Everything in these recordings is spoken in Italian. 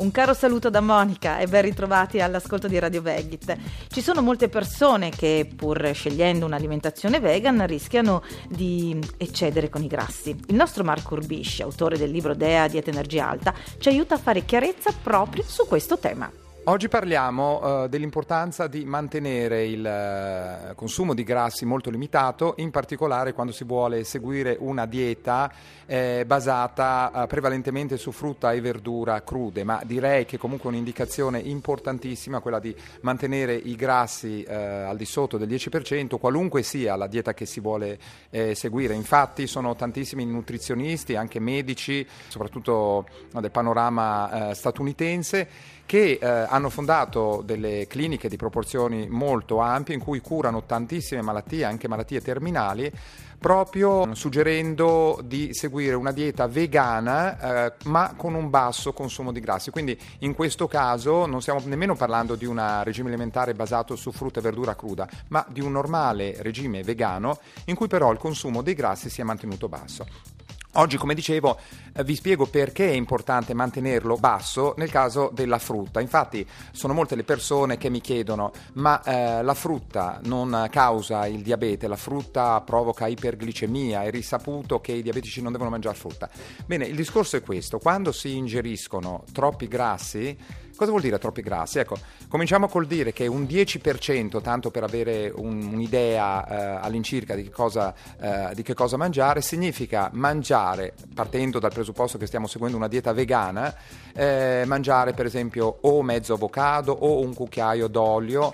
Un caro saluto da Monica e ben ritrovati all'ascolto di Radio Vegit. Ci sono molte persone che, pur scegliendo un'alimentazione vegan, rischiano di eccedere con i grassi. Il nostro Marco Urbisci, autore del libro Dea Dieta Energia Alta, ci aiuta a fare chiarezza proprio su questo tema. Oggi parliamo dell'importanza di mantenere il consumo di grassi molto limitato, in particolare quando si vuole seguire una dieta basata prevalentemente su frutta e verdura crude, ma direi che comunque è un'indicazione importantissima quella di mantenere i grassi al di sotto del 10%, qualunque sia la dieta che si vuole seguire. Infatti sono tantissimi nutrizionisti, anche medici, soprattutto del panorama statunitense, che hanno fondato delle cliniche di proporzioni molto ampie in cui curano tantissime malattie, anche malattie terminali, proprio suggerendo di seguire una dieta vegana ma con un basso consumo di grassi. Quindi in questo caso non stiamo nemmeno parlando di un regime alimentare basato su frutta e verdura cruda, ma di un normale regime vegano in cui però il consumo dei grassi sia mantenuto basso. Oggi, come dicevo, vi spiego perché è importante mantenerlo basso nel caso della frutta. Infatti sono molte le persone che mi chiedono ma la frutta non causa il diabete, la frutta provoca iperglicemia, è risaputo che i diabetici non devono mangiare frutta. Bene, il discorso è questo: quando si ingeriscono troppi grassi, cosa vuol dire troppi grassi? Ecco, cominciamo col dire che un 10%, tanto per avere un'idea all'incirca di che cosa mangiare, significa mangiare, partendo dal presupposto che stiamo seguendo una dieta vegana, mangiare per esempio o mezzo avocado o un cucchiaio d'olio,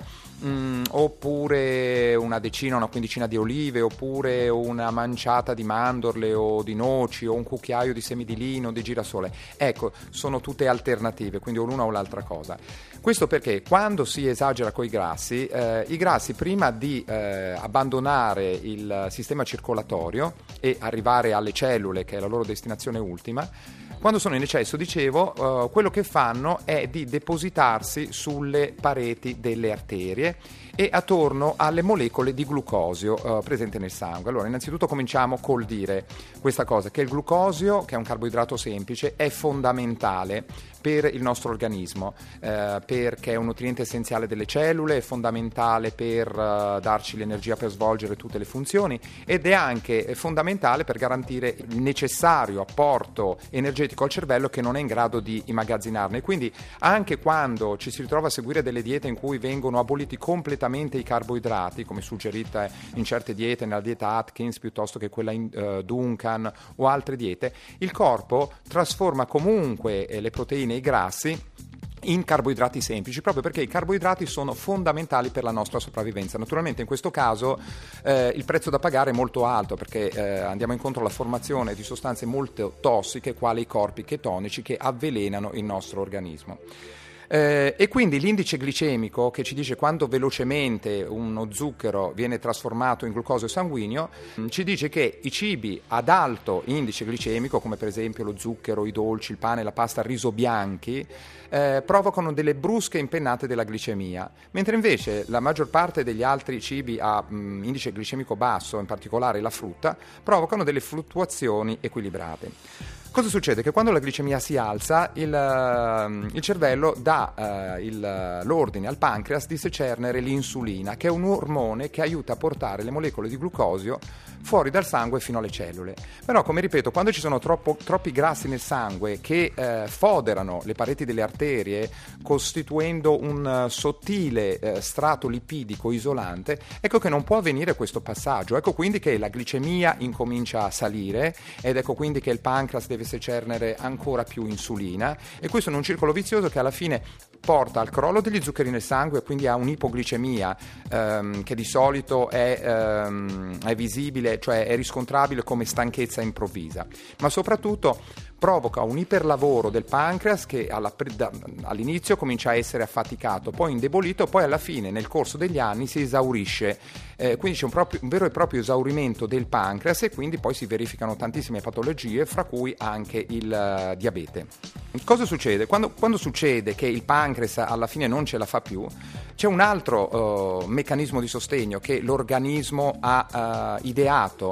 oppure una decina, una quindicina di olive, oppure una manciata di mandorle o di noci, o un cucchiaio di semi di lino, di girasole. Ecco, sono tutte alternative, quindi o l'una o l'altra cosa. Questo perché quando si esagera con i grassi prima di abbandonare il sistema circolatorio e arrivare alle cellule, che è la loro destinazione ultima, quando sono in eccesso, dicevo, quello che fanno è di depositarsi sulle pareti delle arterie e attorno alle molecole di glucosio presenti nel sangue. Allora, innanzitutto cominciamo col dire questa cosa, che il glucosio, che è un carboidrato semplice, è fondamentale per il nostro organismo, perché è un nutriente essenziale delle cellule, è fondamentale per darci l'energia per svolgere tutte le funzioni ed è anche fondamentale per garantire il necessario apporto energetico al cervello che non è in grado di immagazzinarne. Quindi anche quando ci si ritrova a seguire delle diete in cui vengono aboliti completamente i carboidrati, come suggerita in certe diete, nella dieta Atkins piuttosto che quella in Duncan o altre diete, il corpo trasforma comunque le proteine e i grassi in carboidrati semplici, proprio perché i carboidrati sono fondamentali per la nostra sopravvivenza. Naturalmente in questo caso il prezzo da pagare è molto alto, perché andiamo incontro alla formazione di sostanze molto tossiche, quali i corpi chetonici, che avvelenano il nostro organismo. E quindi l'indice glicemico, che ci dice quanto velocemente uno zucchero viene trasformato in glucosio sanguigno, ci dice che i cibi ad alto indice glicemico, come per esempio lo zucchero, i dolci, il pane, la pasta, il riso bianchi, provocano delle brusche impennate della glicemia, mentre invece la maggior parte degli altri cibi a indice glicemico basso, in particolare la frutta, provocano delle fluttuazioni equilibrate. Cosa succede? Che quando la glicemia si alza, il cervello dà l'ordine al pancreas di secernere l'insulina, che è un ormone che aiuta a portare le molecole di glucosio fuori dal sangue fino alle cellule. Però, come ripeto, quando ci sono troppi grassi nel sangue che foderano le pareti delle arterie, costituendo un sottile strato lipidico isolante, ecco che non può avvenire questo passaggio. Ecco quindi che la glicemia incomincia a salire ed ecco quindi che il pancreas deve secernere ancora più insulina, e questo è un circolo vizioso che alla fine porta al crollo degli zuccheri nel sangue e quindi a un'ipoglicemia che di solito è visibile, cioè è riscontrabile come stanchezza improvvisa, ma soprattutto provoca un iperlavoro del pancreas che all'inizio comincia a essere affaticato, poi indebolito, poi alla fine nel corso degli anni si esaurisce, quindi c'è un vero e proprio esaurimento del pancreas e quindi poi si verificano tantissime patologie, fra cui anche il diabete. Cosa succede? Quando succede che il pancreas alla fine non ce la fa più, c'è un altro meccanismo di sostegno che l'organismo ha ideato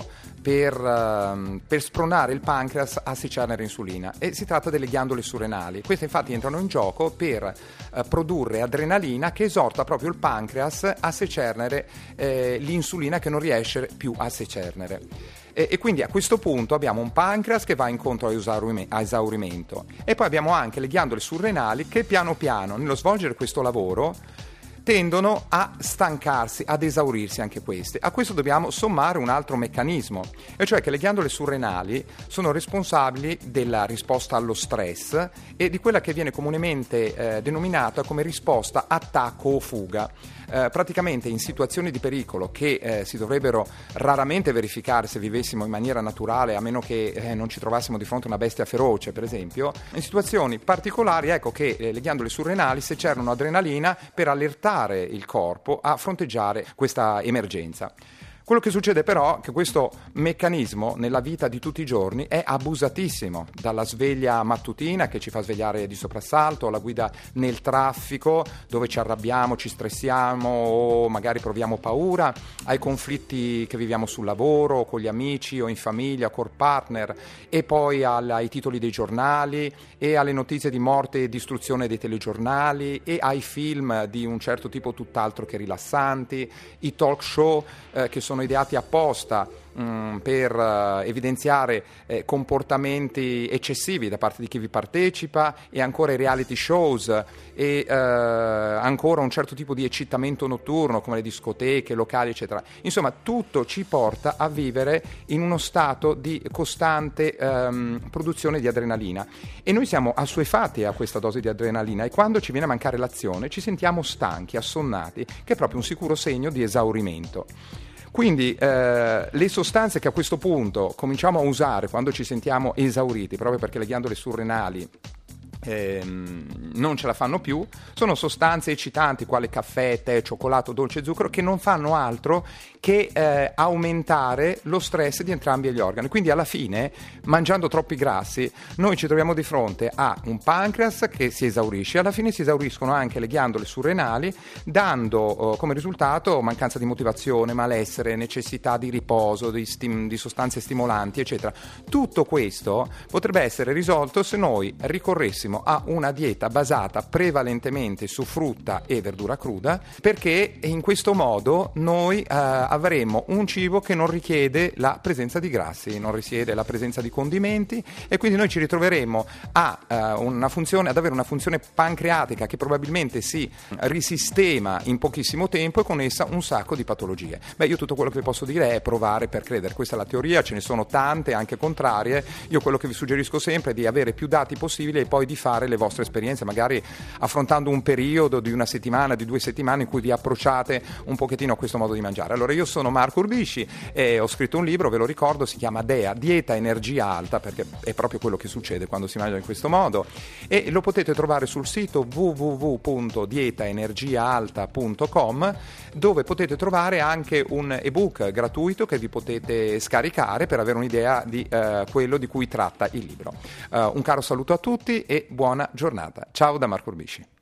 per spronare il pancreas a secernere insulina, e si tratta delle ghiandole surrenali. Queste infatti entrano in gioco per produrre adrenalina, che esorta proprio il pancreas a secernere l'insulina che non riesce più a secernere. E quindi a questo punto abbiamo un pancreas che va incontro a esaurimento, e poi abbiamo anche le ghiandole surrenali che piano piano, nello svolgere questo lavoro, tendono a stancarsi, ad esaurirsi anche queste. A questo dobbiamo sommare un altro meccanismo, e cioè che le ghiandole surrenali sono responsabili della risposta allo stress e di quella che viene comunemente denominata come risposta attacco o fuga. Praticamente in situazioni di pericolo che si dovrebbero raramente verificare se vivessimo in maniera naturale, a meno che non ci trovassimo di fronte a una bestia feroce, per esempio, in situazioni particolari ecco che le ghiandole surrenali secernano adrenalina per allertare il corpo a fronteggiare questa emergenza. Quello che succede però è che questo meccanismo nella vita di tutti i giorni è abusatissimo, dalla sveglia mattutina che ci fa svegliare di soprassalto, alla guida nel traffico dove ci arrabbiamo, ci stressiamo o magari proviamo paura, ai conflitti che viviamo sul lavoro, con gli amici o in famiglia, col partner, e poi ai titoli dei giornali e alle notizie di morte e distruzione dei telegiornali e ai film di un certo tipo tutt'altro che rilassanti, i talk show che sono ideati apposta per evidenziare comportamenti eccessivi da parte di chi vi partecipa, e ancora i reality shows e ancora un certo tipo di eccitamento notturno come le discoteche, locali eccetera. Insomma, tutto ci porta a vivere in uno stato di costante produzione di adrenalina, e noi siamo assuefatti a questa dose di adrenalina, e quando ci viene a mancare l'azione ci sentiamo stanchi, assonnati, che è proprio un sicuro segno di esaurimento. Quindi le sostanze che a questo punto cominciamo a usare quando ci sentiamo esauriti, proprio perché le ghiandole surrenali non ce la fanno più, sono sostanze eccitanti quali caffè, tè, cioccolato, dolce e zucchero, che non fanno altro che aumentare lo stress di entrambi gli organi. Quindi alla fine, mangiando troppi grassi, noi ci troviamo di fronte a un pancreas che si esaurisce, alla fine si esauriscono anche le ghiandole surrenali, dando come risultato mancanza di motivazione, malessere, necessità di riposo, di sostanze stimolanti eccetera. Tutto questo potrebbe essere risolto se noi ricorressimo a una dieta basata prevalentemente su frutta e verdura cruda, perché in questo modo noi avremo un cibo che non richiede la presenza di grassi, non richiede la presenza di condimenti, e quindi noi ci ritroveremo ad avere una funzione pancreatica che probabilmente si risistema in pochissimo tempo, e con essa un sacco di patologie. Io tutto quello che vi posso dire è provare per credere. Questa è la teoria, ce ne sono tante anche contrarie. Io quello che vi suggerisco sempre è di avere più dati possibili e poi di fare le vostre esperienze, magari affrontando un periodo di una settimana, di 2 settimane in cui vi approcciate un pochettino a questo modo di mangiare. Allora, io sono Marco Urbisci e ho scritto un libro, ve lo ricordo, si chiama DEA, Dieta Energia Alta, perché è proprio quello che succede quando si mangia in questo modo, e lo potete trovare sul sito www.dietaenergiaalta.com, dove potete trovare anche un ebook gratuito che vi potete scaricare per avere un'idea di quello di cui tratta il libro. Un caro saluto a tutti e buona giornata. Ciao da Marco Urbisci.